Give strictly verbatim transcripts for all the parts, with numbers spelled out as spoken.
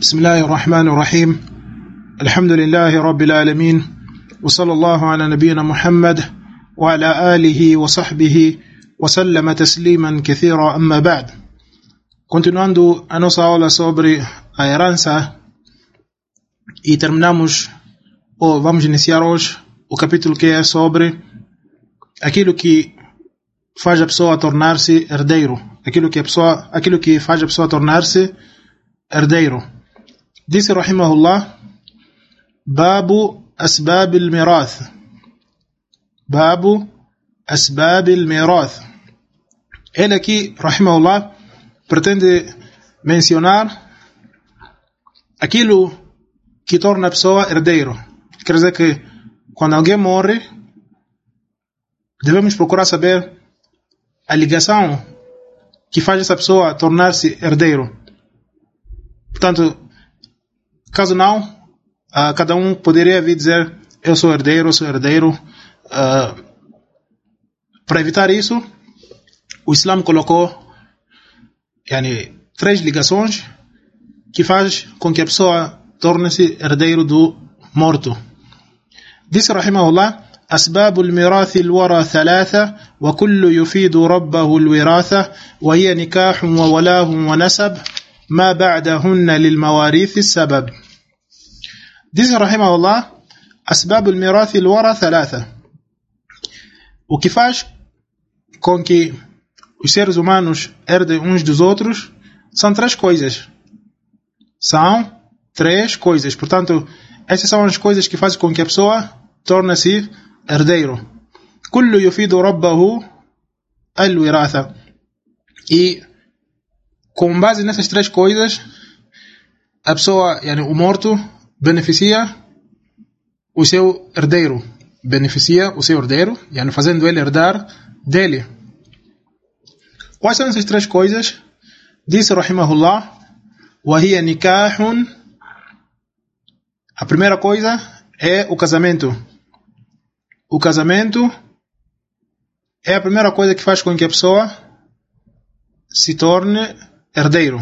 بسم الله الرحمن الرحيم الحمد لله رب العالمين وصلى الله على نبينا محمد وعلى آله وصحبه وسلم تسليما كثيرا أما بعد. Continuando a nossa aula sobre a herança e terminamos, ou vamos iniciar hoje o capítulo que é sobre aquilo que faz a pessoa tornar-se herdeiro, aquilo que a pessoa, aquilo que faz a pessoa tornar-se herdeiro. Disse rahimahullah: Babu asbab al-mirath. Babu asbab al-mirath. Ele aqui, rahimahullah, pretende mencionar aquilo que torna a pessoa herdeiro. Quer dizer que quando alguém morre, devemos procurar saber a ligação que faz essa pessoa tornar-se herdeiro. Portanto, caso não, uh, cada um poderia vir dizer: eu sou herdeiro, eu sou herdeiro. Uh, para evitar isso, o Islã colocou yani, três ligações que faz com que a pessoa torne-se herdeiro do morto. Disse rahimahullah: أسباب الميراث الورى ثلاثة وكل يفيد ربه الوراثة وهي نكاح وولاه ونسب ما بعدهن للمواريث السبب. Diz rahimahullah: أسباب الميراث الورى ثلاثة. O que faz com que os seres humanos herdem uns dos outros são três coisas. São três coisas. Portanto, essas são as coisas que fazem com que a pessoa torne-se herdeiro. كل يفيد ربه الوراثة. E com base nessas três coisas, a pessoa, yani, o morto, beneficia o seu herdeiro. Beneficia o seu herdeiro, yani, fazendo ele herdar dele. Quais são essas três coisas? Disse rahimahullah: وهي نكاح. A primeira coisa é o casamento. O casamento é a primeira coisa que faz com que a pessoa se torne herdeiro.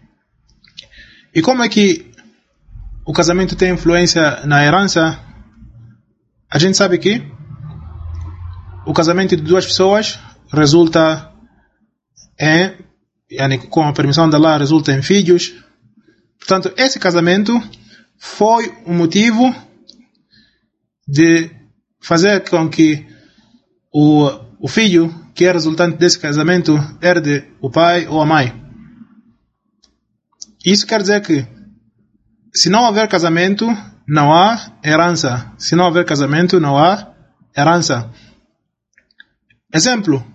E como é que o casamento tem influência na herança? A gente sabe que o casamento de duas pessoas resulta em, yani, com a permissão de Allah, resulta em filhos. Portanto, esse casamento foi o motivo de fazer com que o, o filho, que é resultante desse casamento, herde o pai ou a mãe. Isso quer dizer que, se não houver casamento, não há herança. Se não houver casamento, não há herança. Exemplo: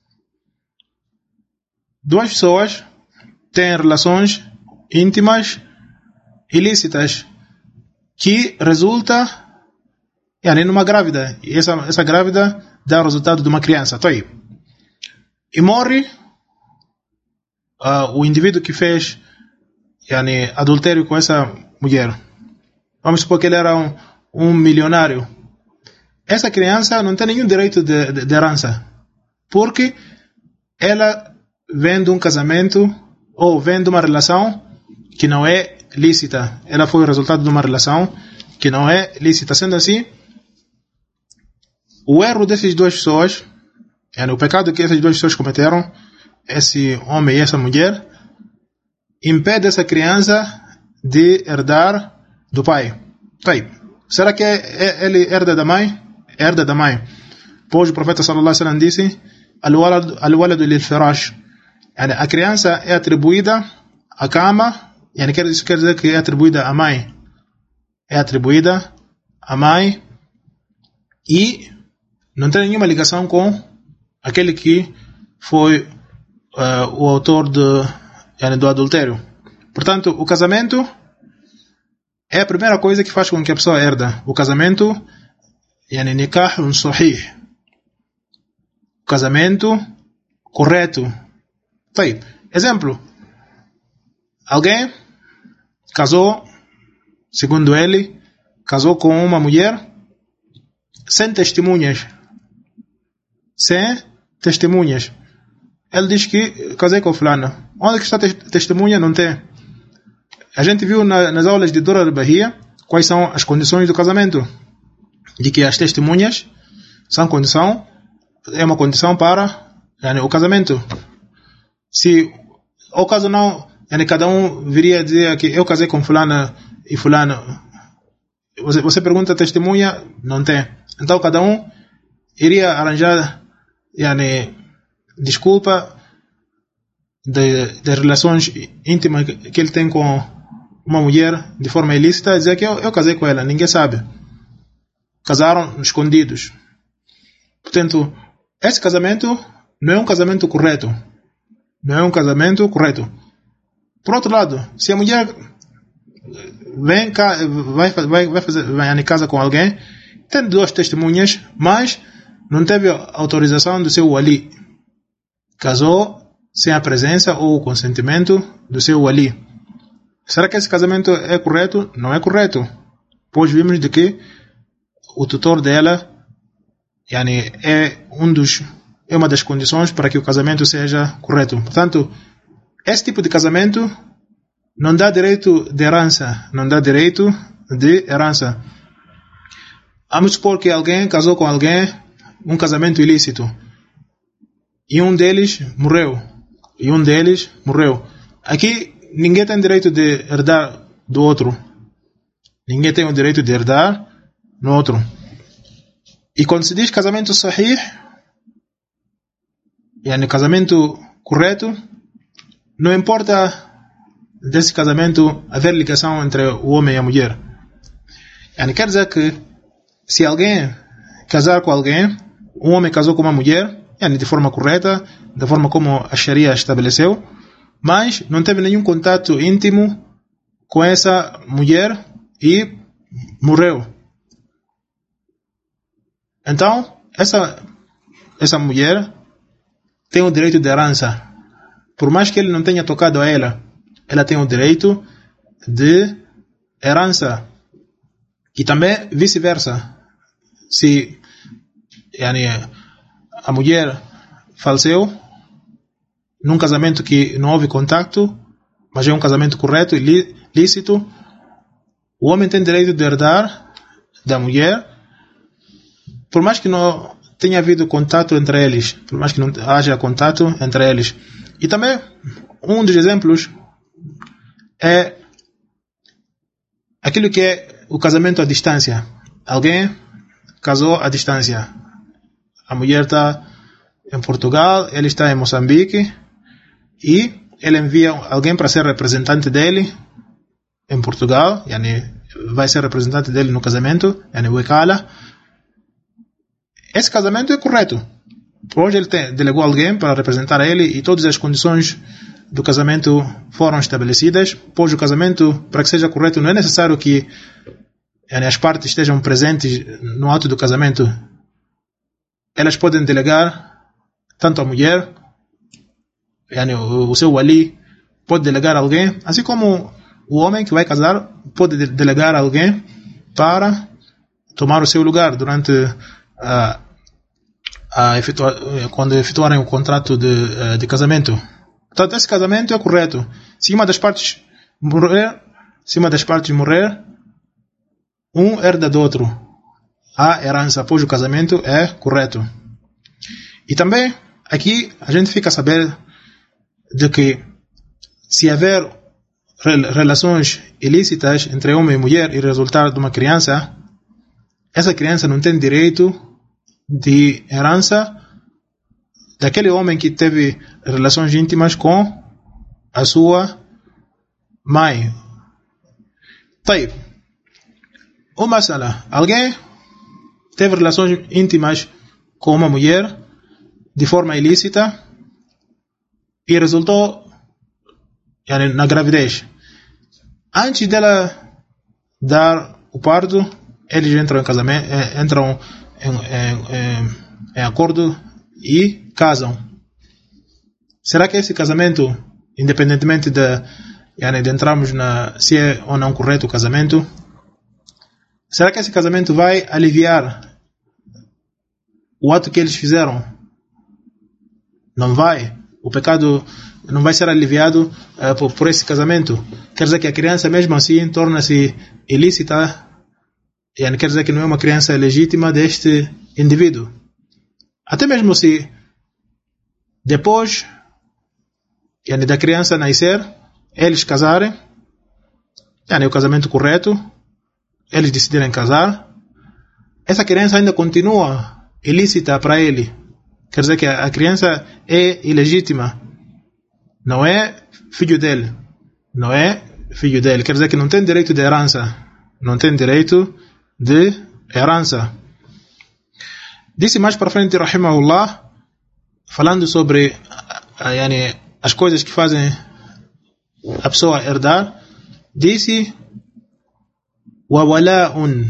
duas pessoas têm relações íntimas ilícitas que resulta, yani, numa grávida. E essa, essa grávida dá o resultado de uma criança. Tá aí. E morre uh, o indivíduo que fez, yani, adultério com essa mulher. Vamos supor que ele era um, um milionário. Essa criança não tem nenhum direito de, de, de herança, porque ela vem de um casamento ou vem de uma relação que não é lícita. Ela foi o resultado de uma relação que não é lícita. Sendo assim, o erro dessas duas pessoas, yani, o pecado que essas duas pessoas cometeram, esse homem e essa mulher, impede essa criança de herdar do pai. Tá. Será que ele herda da mãe? Herda da mãe. Pois o profeta sallallahu alaihi wasallam disse: Al-waladu lil-firash. Yani, a criança é atribuída à cama. Yani, isso quer dizer que é atribuída à mãe. É atribuída à mãe e não tem nenhuma ligação com aquele que foi uh, o autor de, yani, do adultério. Portanto, o casamento é a primeira coisa que faz com que a pessoa herda. O casamento, yani, nikahun sahih. O casamento correto. Tá aí. Exemplo: alguém casou, segundo ele, casou com uma mulher sem testemunhas. Sem testemunhas. Ele diz que casei com fulano. Onde que está a testemunha? Não tem. a gente viu na, nas aulas de Dura al-Bahia quais são as condições do casamento, de que as testemunhas são condição, é uma condição para yani, o casamento. Se o caso não, yani, cada um viria dizer que eu casei com fulana e fulano, você, você pergunta a testemunha, não tem. Então cada um iria arranjar yani, desculpa de, de relações íntimas que ele tem com uma mulher de forma ilícita, dizer que eu, eu casei com ela, ninguém sabe. Casaram escondidos. Portanto, esse casamento não é um casamento correto. Não é um casamento correto. Por outro lado, se a mulher vem cá, vai, vai, vai fazer vai em casa com alguém, tem duas testemunhas, mas não teve autorização do seu wali. Casou sem a presença ou o consentimento do seu wali. Será que esse casamento é correto? Não é correto. Pois vimos de que o tutor dela yani, é, um dos, é uma das condições para que o casamento seja correto. Portanto, esse tipo de casamento não dá direito de herança. Não dá direito de herança. Vamos supor que alguém casou com alguém, um casamento ilícito. E um deles morreu. E um deles morreu. Aqui, ninguém tem direito de herdar do outro. Ninguém tem o direito de herdar no outro. E quando se diz casamento sahih, yani casamento correto, não importa desse casamento haver ligação entre o homem e a mulher. Yani quer dizer que se alguém casar com alguém, um homem casou com uma mulher, yani de forma correta, da forma como a Sharia estabeleceu, mas não teve nenhum contato íntimo com essa mulher e morreu. Então, essa, essa mulher tem o direito de herança. Por mais que ele não tenha tocado a ela, ela tem o direito de herança. E também vice-versa. Se yani, a mulher faleceu num casamento que não houve contato, mas é um casamento correto e lícito, o homem tem direito de herdar da mulher, por mais que não tenha havido contato entre eles, por mais que não haja contato entre eles. E também, um dos exemplos é aquilo que é o casamento à distância. Alguém casou à distância. A mulher está em Portugal, ele está em Moçambique, e ele envia alguém para ser representante dele em Portugal, yani vai ser representante dele no casamento, yani wekala. Esse casamento é correto. Hoje ele tem, delegou alguém para representar ele e todas as condições do casamento foram estabelecidas. Pois o casamento, para que seja correto, não é necessário que yani, as partes estejam presentes no ato do casamento. Elas podem delegar tanto a mulher, yani, o, o seu wali pode delegar alguém, assim como o homem que vai casar pode delegar alguém para tomar o seu lugar durante a, a efetua, quando efetuarem o contrato de, de casamento. Portanto, esse casamento é correto. Se uma das partes morrer, se uma das partes morrer, um herda do outro. A herança após o casamento é correto. E também, aqui, a gente fica a saber de que se haver relações ilícitas entre homem e mulher e resultar de uma criança, essa criança não tem direito de herança daquele homem que teve relações íntimas com a sua mãe. طيب. Uma sala. Alguém teve relações íntimas com uma mulher de forma ilícita e resultou yani, na gravidez. Antes dela dar o parto, eles entram em casamento, entram em, em, em, em acordo e casam. Será que esse casamento, independentemente de, yani, de entrarmos na se é ou não correto o casamento, será que esse casamento vai aliviar o ato que eles fizeram? Não vai. o pecado não vai ser aliviado uh, por, por esse casamento. Quer dizer que a criança mesmo assim torna-se ilícita, e quer dizer que não é uma criança legítima deste indivíduo. Até mesmo se depois yani, da criança nascer, eles casarem, yani, o casamento correto, eles decidirem casar, essa criança ainda continua ilícita para ele. Quer dizer que a criança é ilegítima. Não é filho dele. Não é filho dele. Quer dizer que não tem direito de herança. Não tem direito de herança. Disse mais para frente, rahimahullah, falando sobre yani, as coisas que fazem a pessoa herdar, disse wa wala'un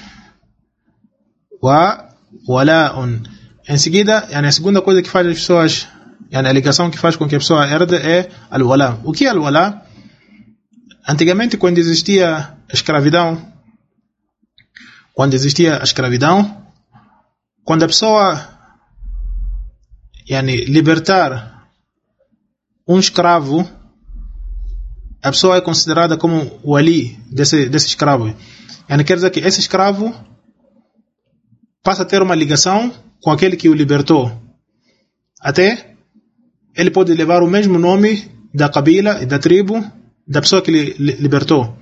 wa wala'un. Em seguida, yani, a segunda coisa que faz as pessoas, yani, a ligação que faz com que a pessoa herde é al-wala. O que é al-wala? Antigamente, quando existia a escravidão, quando existia a escravidão, quando a pessoa yani, libertar um escravo, a pessoa é considerada como o wali desse, desse escravo. Yani, quer dizer que esse escravo passa a ter uma ligação com aquele que o libertou. Até ele pode levar o mesmo nome da cabila e da tribo da pessoa que lhe libertou.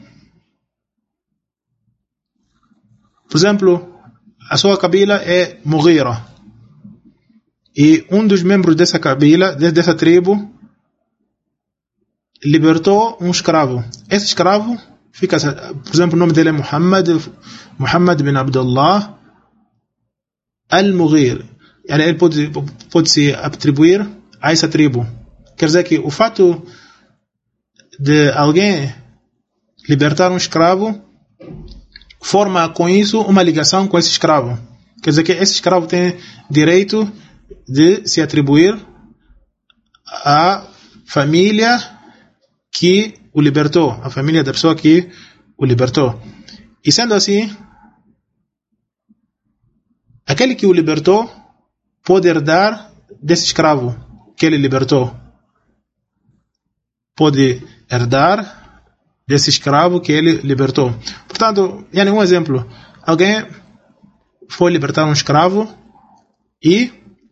Por exemplo, a sua cabila é Mughira. E um dos membros dessa cabila, dessa tribo, libertou um escravo. Esse escravo fica, por exemplo, o nome dele é Muhammad, Muhammad bin Abdullah Al-Mughir. Ele pode, pode se atribuir a essa tribo. Quer dizer que o fato de alguém libertar um escravo forma com isso uma ligação com esse escravo. Quer dizer que esse escravo tem direito de se atribuir à família que o libertou, a família da pessoa que o libertou. E sendo assim, aquele que o libertou pode herdar desse escravo que ele libertou. Pode herdar desse escravo que ele libertou. Portanto, é um exemplo. Alguém foi libertar um escravo e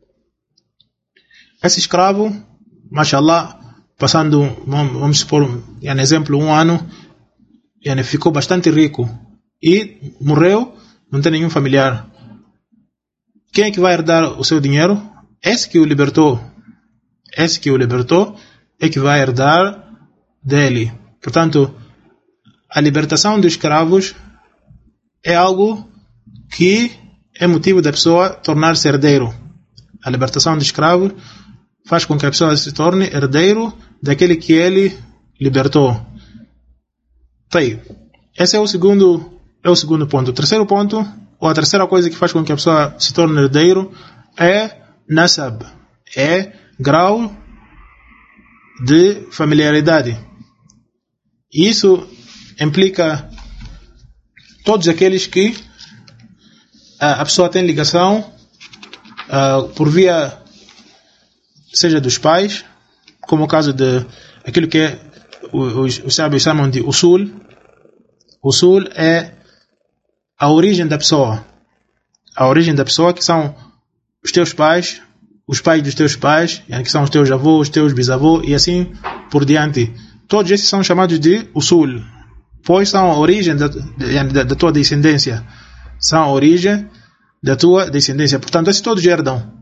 esse escravo, mashallah, passando, vamos supor, um exemplo, um ano, ficou bastante rico e morreu, não tem nenhum familiar. Quem é que vai herdar o seu dinheiro? Esse que o libertou. Esse que o libertou é que vai herdar dele. Portanto, a libertação dos escravos é algo que é motivo da pessoa tornar-se herdeiro. A libertação dos escravos faz com que a pessoa se torne herdeiro daquele que ele libertou. Tá aí. Esse é o segundo, é o segundo ponto. O terceiro ponto, ou a terceira coisa que faz com que a pessoa se torne herdeiro é nasab, é grau de familiaridade. E isso implica todos aqueles que a pessoa tem ligação uh, por via, seja dos pais, como o caso de aquilo que é, os, os sábios chamam de usul. Usul é a origem da pessoa. A origem da pessoa, que são os teus pais, os pais dos teus pais, que são os teus avós, os teus bisavós, e assim por diante. Todos esses são chamados de usul, pois são a origem da, da, da tua descendência. São a origem da tua descendência. Portanto, esses todos herdam.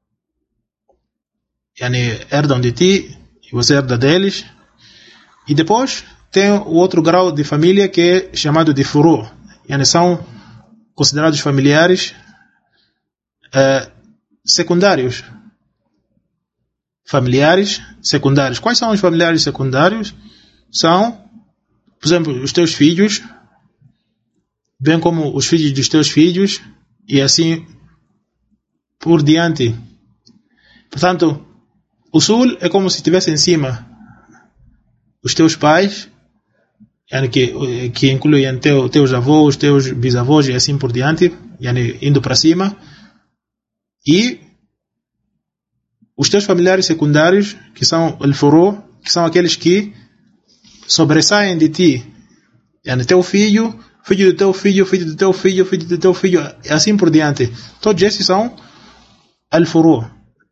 Yani, herdam de ti, e você herda deles. E depois tem o outro grau de família que é chamado de furu. Yani, são considerados familiares uh, secundários. Familiares secundários. Quais são os familiares secundários? São, por exemplo, os teus filhos, bem como os filhos dos teus filhos, e assim por diante. Portanto, o sul é como se estivesse em cima. Os teus pais, que, que incluem teu, teus avós, teus bisavós e assim por diante, indo para cima. E os teus familiares secundários, que são o furu, que são aqueles que sobressaem de ti. Yani teu filho, filho do teu filho, filho do teu filho, filho do teu filho, e assim por diante. Todos esses são al-furu.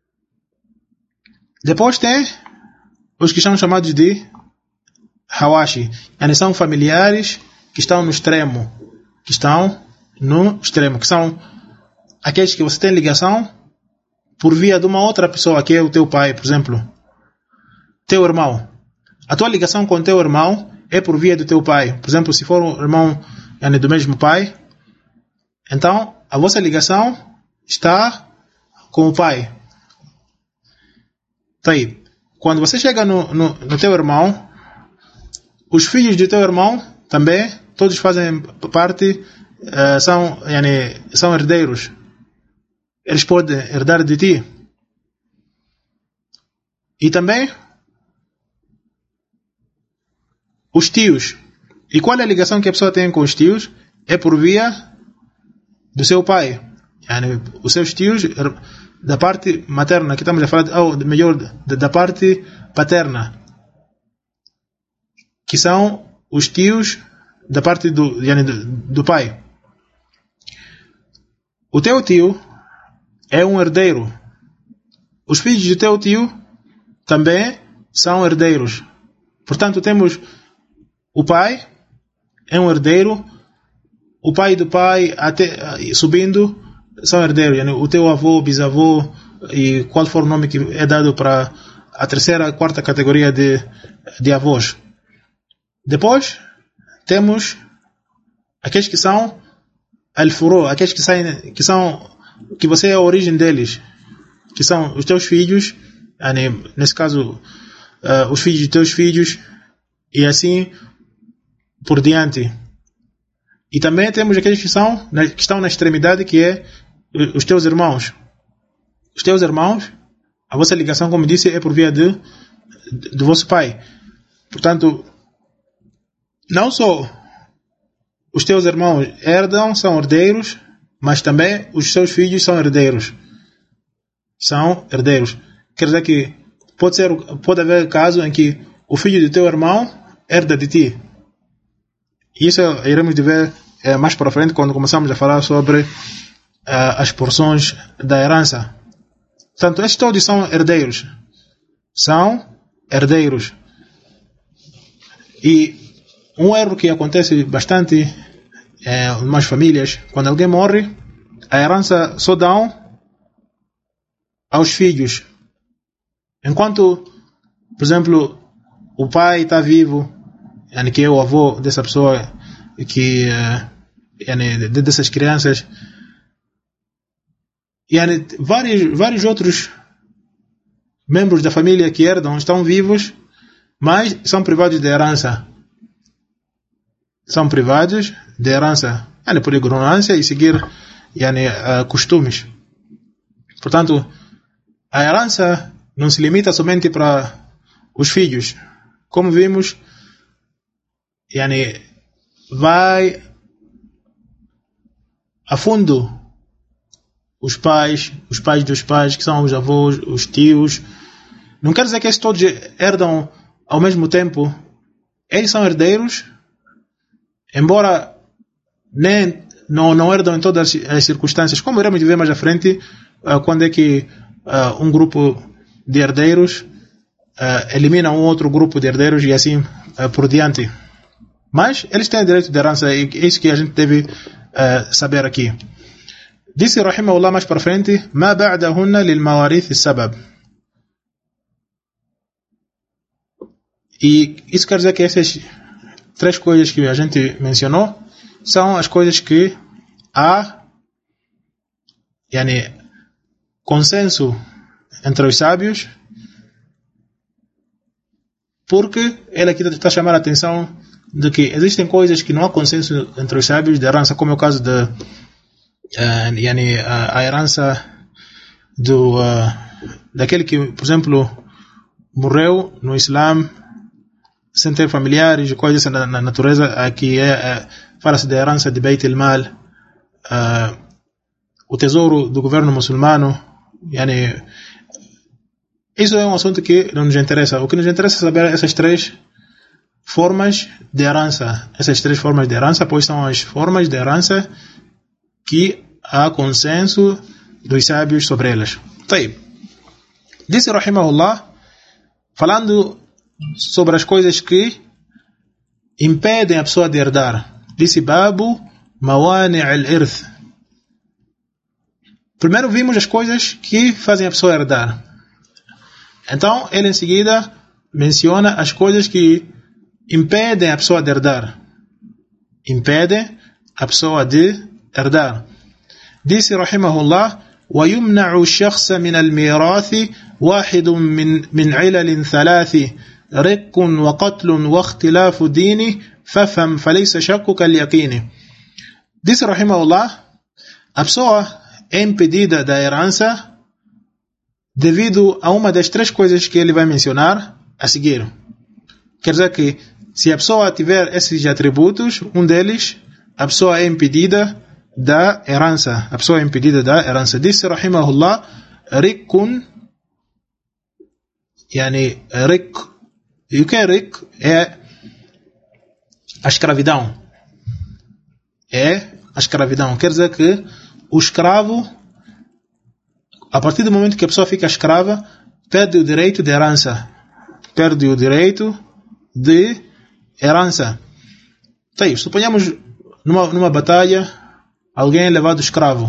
Depois tem os que são chamados de hawashi. Yani são familiares que estão no extremo. Que estão no extremo. Que são aqueles que você tem ligação por via de uma outra pessoa, que é o teu pai, por exemplo. Teu irmão. A tua ligação com o teu irmão é por via do teu pai. Por exemplo, se for um irmão yani, do mesmo pai, então a vossa ligação está com o pai. Tá aí. Quando você chega no, no, no teu irmão, os filhos do teu irmão também, todos fazem parte, uh, são, yani, são herdeiros. Eles podem herdar de ti. E também os tios. E qual é a ligação que a pessoa tem com os tios? É por via do seu pai. Yani, os seus tios da parte materna, que estamos a falar, ou melhor, da parte paterna, que são os tios da parte do, yani, do, do pai. O teu tio é um herdeiro. Os filhos do teu tio também são herdeiros. Portanto, temos o pai é um herdeiro, o pai do pai até subindo são herdeiros. Yani, o teu avô, bisavô e qual for o nome que é dado para a terceira, a quarta categoria de, de avós. Depois temos aqueles que são al-furu, aqueles que, saem, que são que você é a origem deles, que são os teus filhos, yani, nesse caso uh, os filhos de teus filhos e assim por diante. E também temos aqueles que são que estão na extremidade, que é os teus irmãos. Os teus irmãos, a vossa ligação, como disse, é por via de, de, do vosso pai. Portanto, não só os teus irmãos herdam, são herdeiros, mas também os seus filhos são herdeiros. São herdeiros. Quer dizer que pode, ser, pode haver caso em que o filho do teu irmão herda de ti. Isso iremos ver é, mais para frente, quando começamos a falar sobre uh, as porções da herança. Portanto, estes todos são herdeiros. São herdeiros. E um erro que acontece bastante é, em umas famílias, quando alguém morre, a herança só dão aos filhos. Enquanto, por exemplo, o pai está vivo, que é o avô dessa pessoa, que dessas crianças, e vários, vários outros membros da família que herdam estão vivos, mas são privados de herança. São privados de herança, por ignorância e seguir costumes. Portanto, a herança não se limita somente para os filhos. Como vimos, Yani, vai a fundo os pais, os pais dos pais, que são os avós, os tios. Não quer dizer que esses todos herdam ao mesmo tempo. Eles são herdeiros, embora nem, não, não herdam em todas as circunstâncias, como iremos ver mais à frente, uh, quando é que uh, um grupo de herdeiros uh, elimina um outro grupo de herdeiros e assim uh, por diante. Mas eles têm direito de herança, e é isso que a gente deve uh, saber aqui. Disse Rahimahullah mais para frente: Ma ba'dahunna lil mawarith sabab. E isso quer dizer que essas três coisas que a gente mencionou são as coisas que há yani, consenso entre os sábios, porque ele aqui está a chamar a atenção de que existem coisas que não há consenso entre os sábios de herança, como é o caso de uh, yani, a, a herança do, uh, daquele que, por exemplo, morreu no Islã sem ter familiares e coisas na, na natureza. Aqui é, é, fala-se da herança de Beit el-Mal, uh, o tesouro do governo muçulmano, yani, Isso é um assunto que não nos interessa. O que nos interessa é saber essas três formas de herança. Essas três formas de herança, pois são as formas de herança que há consenso dos sábios sobre elas. طيب. Disse Rahimahullah, falando sobre as coisas que impedem a pessoa de herdar. Disse Babu Mawani' al-Irth. Primeiro vimos as coisas que fazem a pessoa herdar. Então, ele em seguida menciona as coisas que impedem a pessoa de herdar. Impedem a pessoa de herdar. Disse Rahimahullah, وَيُمْنَعُ الشَّخْصَ مِنَ الْمِيرَاثِ وَاحِدٌ مِنْ, من عِلَلٍ ثَلَاثِ رِقٌ وَقَتْلٌ وَاخْتِلَافُ دِينِ فَفَمْ فَلَيْسَ شَكُّكَ الْيَقِينِ. Disse Rahimahullah, a pessoa é impedida da herança devido a uma das três coisas que ele vai mencionar a seguir. Quer dizer que, se a pessoa tiver esses atributos, um deles, a pessoa é impedida da herança. A pessoa é impedida da herança. Disse Rahimahullah, Rikun, yani Rik. E o que é Rik? É a escravidão. É a escravidão. Quer dizer que o escravo, a partir do momento que a pessoa fica escrava, perde o direito de herança. Perde o direito de herança. Então, suponhamos numa, numa batalha, alguém é levado escravo.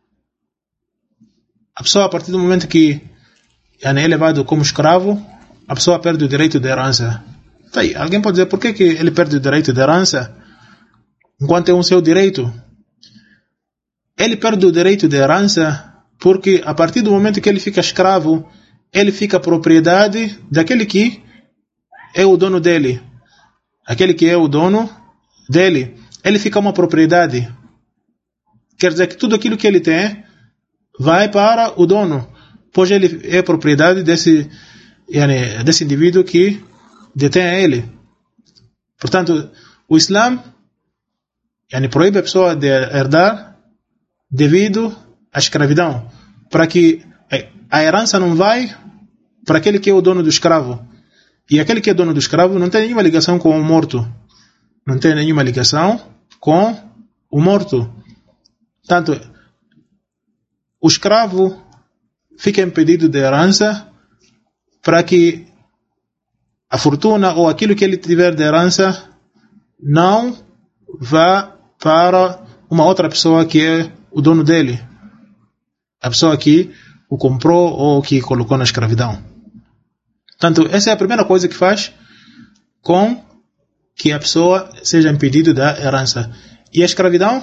A pessoa, a partir do momento que é levado como escravo, a pessoa perde o direito de herança. Então, alguém pode dizer, por que, que ele perde o direito de herança enquanto é um seu direito? Ele perde o direito de herança porque, a partir do momento que ele fica escravo, ele fica propriedade daquele que é o dono dele. Aquele que é o dono dele. Ele fica uma propriedade. Quer dizer que tudo aquilo que ele tem vai para o dono, pois ele é propriedade desse, yani, desse indivíduo que detém ele. Portanto, o Islã yani, proíbe a pessoa de herdar devido à escravidão, para que a herança não vai para aquele que é o dono do escravo. E aquele que é dono do escravo não tem nenhuma ligação com o morto. Não tem nenhuma ligação com o morto. Portanto, o escravo fica impedido de herança para que a fortuna ou aquilo que ele tiver de herança não vá para uma outra pessoa que é o dono dele. A pessoa que o comprou ou que colocou na escravidão. Portanto, essa é a primeira coisa que faz com que a pessoa seja impedida da herança. E a escravidão,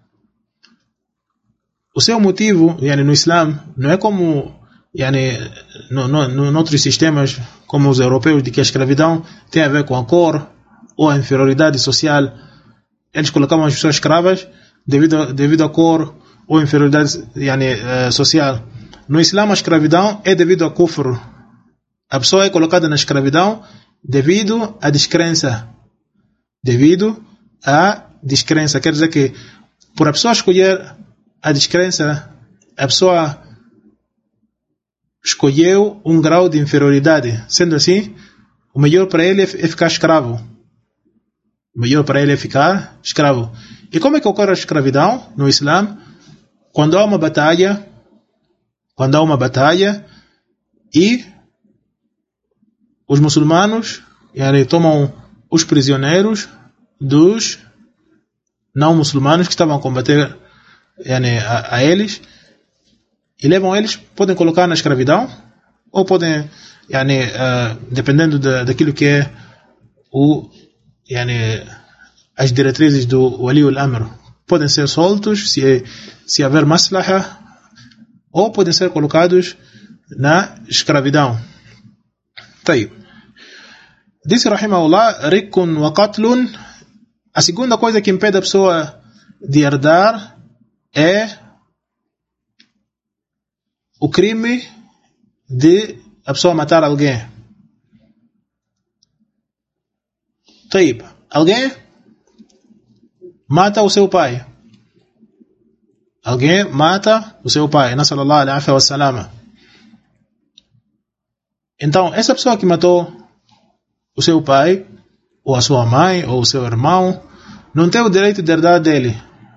o seu motivo, yani, no Islã, não é como yani, no, no, no outros sistemas, como os europeus, de que a escravidão tem a ver com a cor ou a inferioridade social. Eles colocavam as pessoas escravas devido, devido à cor ou inferioridade yani, uh, social. No Islã, a escravidão é devido a kufr. A pessoa é colocada na escravidão devido à descrença. Devido à descrença. Quer dizer que, por a pessoa escolher a descrença, a pessoa escolheu um grau de inferioridade. Sendo assim, o melhor para ele é ficar escravo. O melhor para ele é ficar escravo. E como é que ocorre a escravidão no Islã? Quando há uma batalha, quando há uma batalha e os muçulmanos yani, tomam os prisioneiros dos não muçulmanos que estavam a combater yani, a, a eles e levam eles, podem colocar na escravidão ou podem, yani, uh, dependendo da, daquilo que é o, yani, as diretrizes do Wali al-Amr, podem ser soltos se, se haver maslaha ou podem ser colocados na escravidão. طيب. Disse Rahimahullah, Rikun wa qatlun. A segunda coisa que impede a pessoa de herdar é o crime de a pessoa matar alguém. طيب. Alguém mata o seu pai. Alguém mata o seu pai. Nasallallahu alaihi wa sallam. Então, essa pessoa que matou o seu pai, ou a sua mãe, ou o seu irmão, não tem o direito de herdar dele.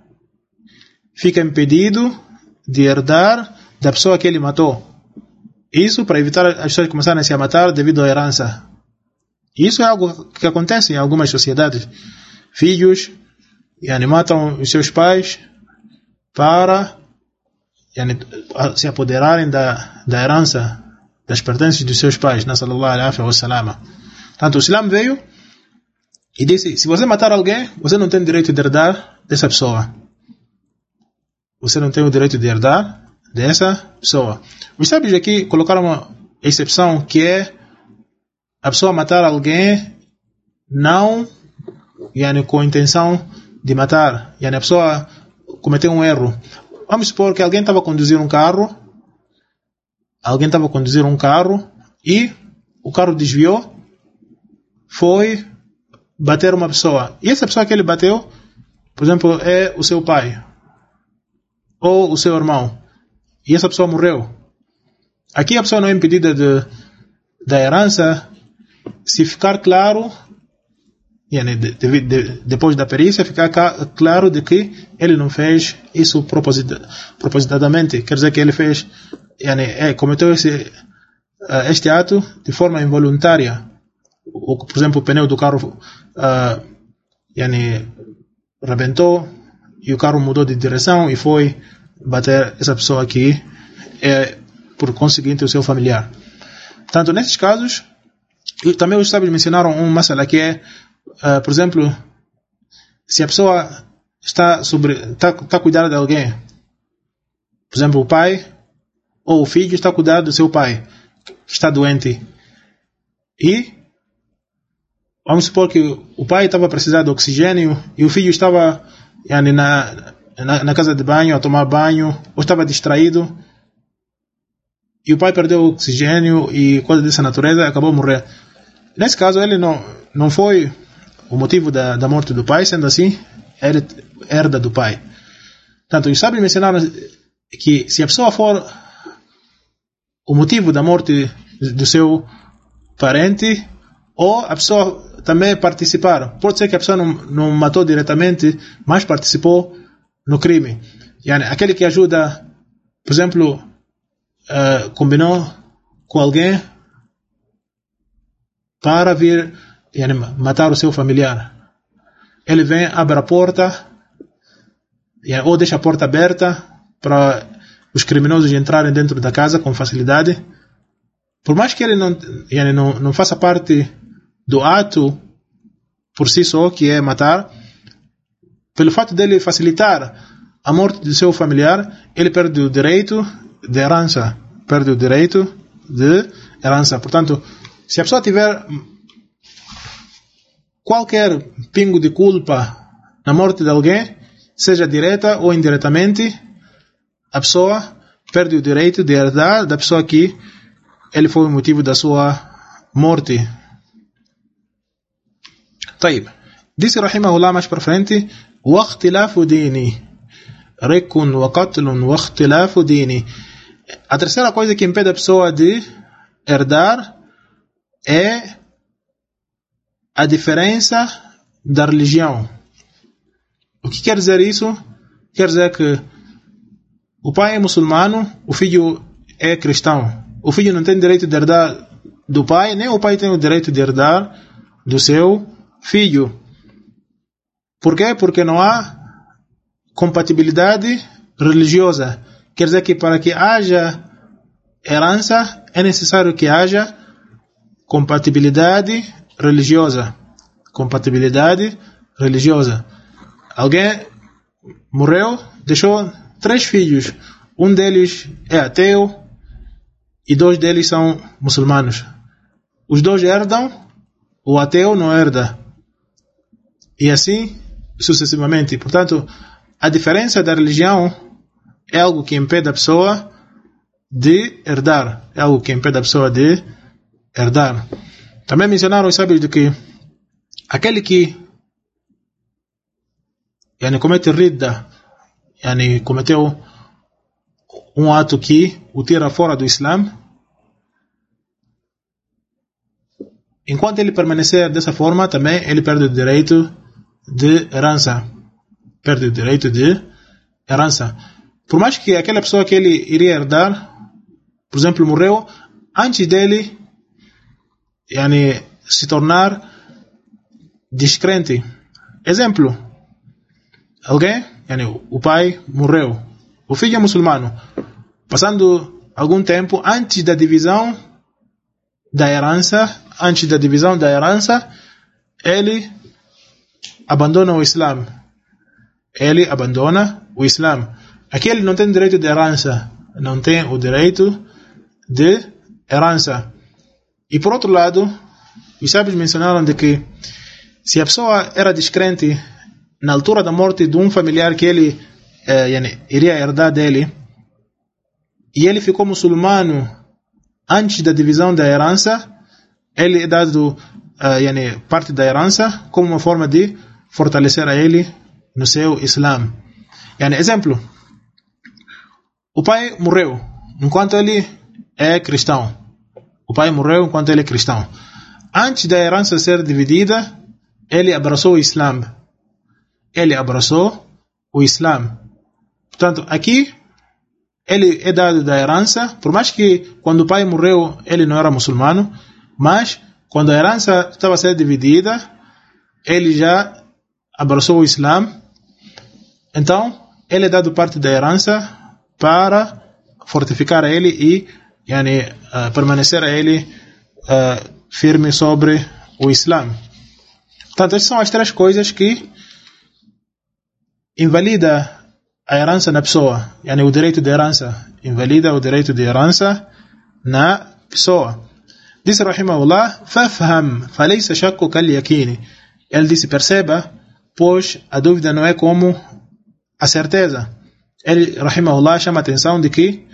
Fica impedido de herdar da pessoa que ele matou. Isso para evitar as pessoas começarem a se matar devido à herança. Isso é algo que acontece em algumas sociedades. Filhos yani, matam os seus pais para yani, se apoderarem da, da herança, das pertences dos seus pais. Sallallahu alaihi wa sallam. Tanto o Islam veio e disse, se você matar alguém, você não tem direito de herdar dessa pessoa. Você não tem o direito de herdar dessa pessoa. Os sábios aqui colocaram uma exceção que é a pessoa matar alguém não yani, com a intenção de matar. Yani, a pessoa cometeu um erro. Vamos supor que alguém estava a conduzir um carro, alguém estava a conduzir um carro e o carro desviou, foi bater uma pessoa. E essa pessoa que ele bateu, por exemplo, é o seu pai ou o seu irmão. E essa pessoa morreu. Aqui a pessoa não é impedida de, da herança se ficar claro, yani, de, de, de, depois da perícia, ficar claro de que ele não fez isso proposita, propositadamente. Quer dizer que ele fez, yani, é, cometeu esse, este ato de forma involuntária. Ou, por exemplo, o pneu do carro uh, yani, rebentou e o carro mudou de direção e foi bater essa pessoa aqui, é, por conseguinte, o seu familiar. Tanto nesses casos, e também os sábios mencionaram um masala que é, uh, por exemplo, se a pessoa está, sobre, está, está a cuidar de alguém, por exemplo, o pai ou o filho está a cuidar do seu pai, que está doente, e vamos supor que o pai estava a precisar de oxigênio e o filho estava yani, na, na, na casa de banho, a tomar banho, ou estava distraído, e o pai perdeu o oxigênio e coisa dessa natureza, acabou de morrer. Nesse caso, ele não, não foi o motivo da, da morte do pai, sendo assim, ele herda do pai. Tanto, os sábios mencionaram que se a pessoa for o motivo da morte do seu parente, ou a pessoa também participar. Pode ser que a pessoa não, não matou diretamente, mas participou no crime. Yani, aquele que ajuda, por exemplo, uh, combinou com alguém para vir yani, matar o seu familiar. Ele vem, abre a porta, yani, ou deixa a porta aberta para os criminosos entrarem dentro da casa com facilidade. Por mais que ele não, yani, não, não faça parte do ato por si só, que é matar, pelo fato dele facilitar a morte do seu familiar, ele perde o direito de herança. Perde o direito de herança. Portanto, se a pessoa tiver qualquer pingo de culpa na morte de alguém, seja direta ou indiretamente, a pessoa perde o direito de herdar da pessoa que ele foi o motivo da sua morte. طيب. Disse Rahimahullah mais para frente, واختلاف ديني رق وقتل واختلاف ديني. A terceira coisa que impede a pessoa de herdar é a diferença da religião. O que quer dizer isso? Quer dizer que o pai é muçulmano, o filho é cristão. O filho não tem direito de herdar do pai, nem o pai tem o direito de herdar do seu filho. Por quê? Porque não há compatibilidade religiosa. Quer dizer que para que haja herança é necessário que haja compatibilidade religiosa. Compatibilidade religiosa. Alguém morreu, deixou três filhos. Um deles é ateu e dois deles são muçulmanos. Os dois herdam, o ateu não herda. E assim sucessivamente. Portanto, a diferença da religião é algo que impede a pessoa de herdar. É algo que impede a pessoa de herdar. Também mencionaram os sábios de que aquele que yani, comete ridda, yani, cometeu um ato que o tira fora do Islã, enquanto ele permanecer dessa forma, também ele perde o direito de herança. Perde o direito de herança. Por mais que aquela pessoa que ele iria herdar, por exemplo, morreu antes dele yani, se tornar descrente. Exemplo, alguém, yani, o pai morreu, o filho é muçulmano, passando algum tempo antes da divisão da herança, antes da divisão da herança, ele abandona o Islã. Ele abandona o Islã. Aqui ele não tem direito de herança, não tem o direito de herança. E por outro lado, os sábios mencionaram de que se a pessoa era descrente na altura da morte de um familiar que ele eh, yani, iria herdar dele, e ele ficou muçulmano antes da divisão da herança, ele é dado uh, yani, parte da herança como uma forma de fortalecer a ele no seu Islã. Yani, exemplo, o pai morreu enquanto ele é cristão. O pai morreu enquanto ele é cristão. Antes da herança ser dividida, ele abraçou o Islã. Ele abraçou o Islã. Portanto, aqui ele é dado da herança, por mais que quando o pai morreu ele não era muçulmano, mas quando a herança estava a ser dividida, ele já abraçou o Islã. Então, ele é dado parte da herança para fortificar a ele e yani, uh, permanecer a ele uh, firme sobre o Islã. Portanto, essas são as três coisas que invalida a herança na pessoa, yani, o direito de herança, invalida o direito de herança na pessoa. Disse rahimahullah, fafham, falaysa shakku kal yakini. Ele disse, perceba, pois a dúvida não é como a certeza. Ele, rahimahullah, chama a atenção de que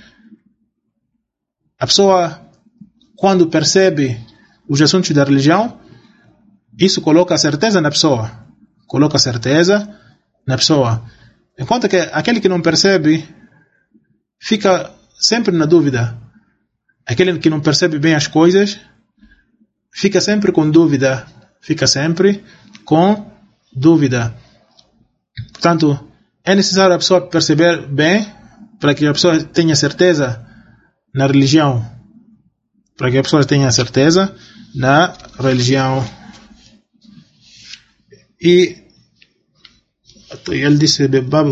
a pessoa, quando percebe os assuntos da religião, isso coloca a certeza na pessoa. Coloca a certeza na pessoa. Enquanto que aquele que não percebe fica sempre na dúvida. Aquele que não percebe bem as coisas fica sempre com dúvida. Fica sempre com dúvida. Portanto, é necessário a pessoa perceber bem para que a pessoa tenha certeza na religião. Para que a pessoa tenha certeza na religião. E ele disse,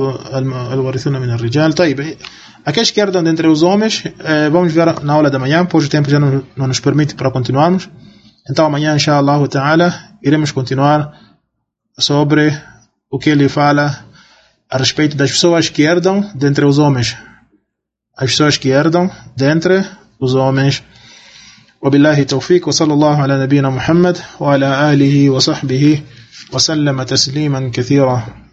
aqueles que herdam dentre os homens, vamos ver na aula da manhã, pois o tempo já não, não nos permite para continuarmos. Então amanhã, inshallah ta'ala, iremos continuar sobre o que ele fala a respeito das pessoas que herdam dentre os homens. As pessoas que herdam dentre os homens. وبالله توفيق وصلى الله على نبينا محمد وعلى آله وصحبه وسلم تسليما كثيرا.